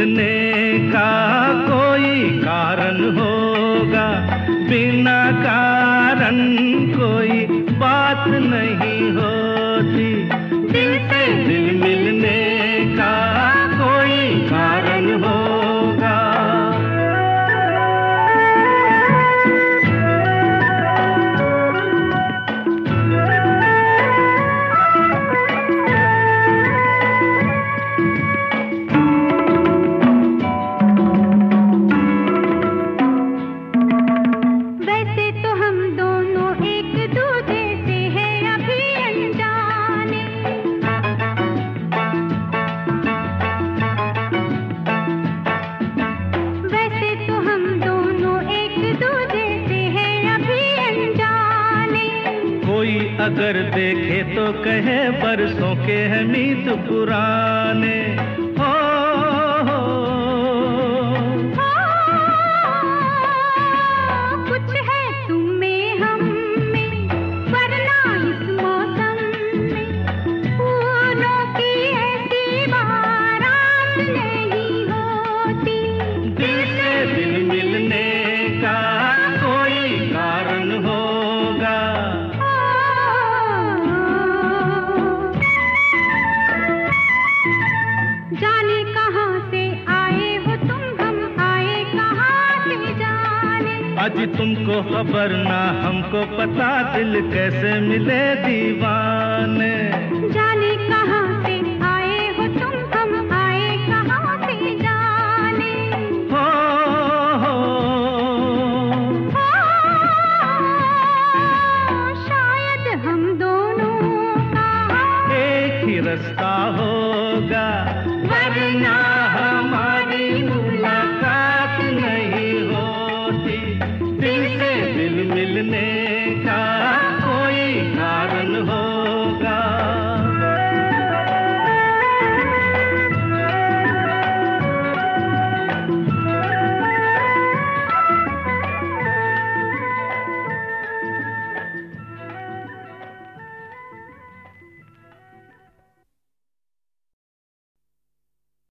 मिलने का कोई कारण होगा, बिना कारण कोई बात नहीं होती। दिल से दिल मिलने का कोई कारण होगा। अगर देखे तो कहे बरसों के हैं मीत पुराने। हो कुछ है तुम में हम में, वरना इस मौसम में फूलों की ऐसी बारात नहीं होती। दिल से दिल मिलने का कोई कारण होगा। जाने कहाँ से आए हो तुम, हम आए कहाँ से जाने। आज तुमको खबर ना हमको पता, दिल कैसे मिले दीवाने।